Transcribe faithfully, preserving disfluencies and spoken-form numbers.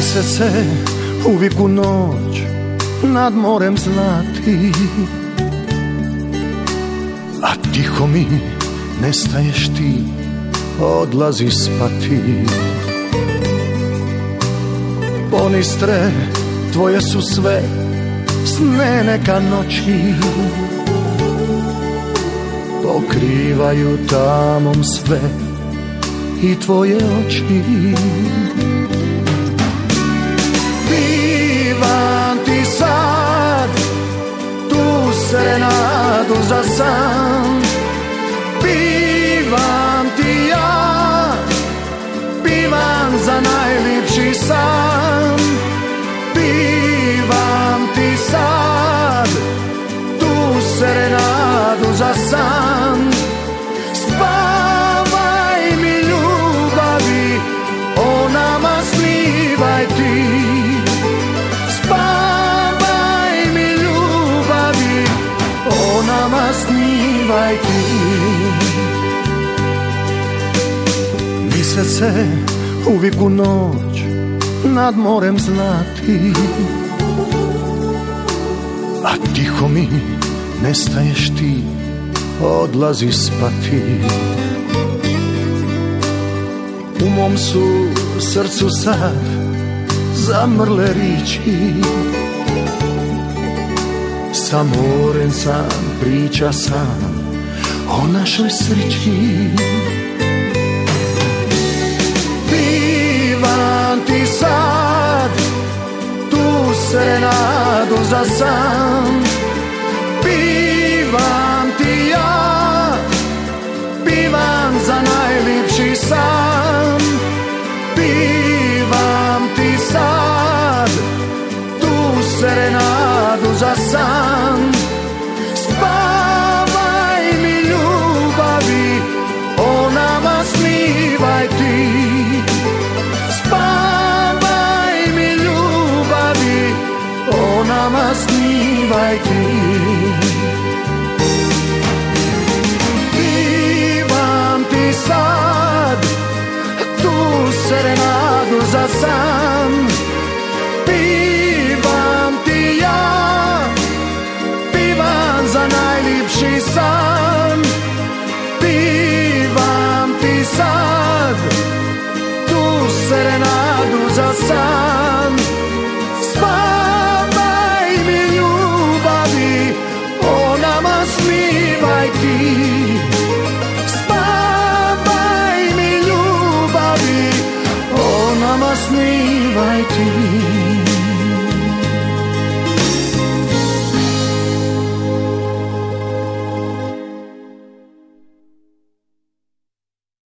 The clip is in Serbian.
Mesece uvijek u noć nad morem zlati, a tiho mi nestaješ ti, odlazi spati. Ponistre, tvoje su sve sne neka noći, pokrivaju tamom sve i tvoje oči. Pivam ti sad tu serenadu za san, pivam ti ja, pivam za najljepši san. Pivam ti sad tu serenadu za san. Spavaj mi ljubavi, o nama snivaj ti. Spavaj mi ljubavi, o nama snivaj ti. Mesece uvijek u noć nad morem zlati, a tiho mi nestaješ ti, odlazi spati. U mom su srcu sad zamrle riči, sa morem sam priča sam o našoj sreći. Pivam ti sad tu serenadu za san, pivam ti ja, pivam za najljepši san. Pivam ti sad tu serenadu za san. Spavaj mi ljubavi, o nama snivaj ti. Spavaj mi ljubavi, o nama snivaj ti. Pivam ti sad tu serenadu za san. Pivam ti ja, pivam za najljepši san. Pivam ti sad tu serenadu za san. Spavaj mi ljubavi, o nama snivaj ti. Spavaj mi ljubavi, o nama snivaj ti.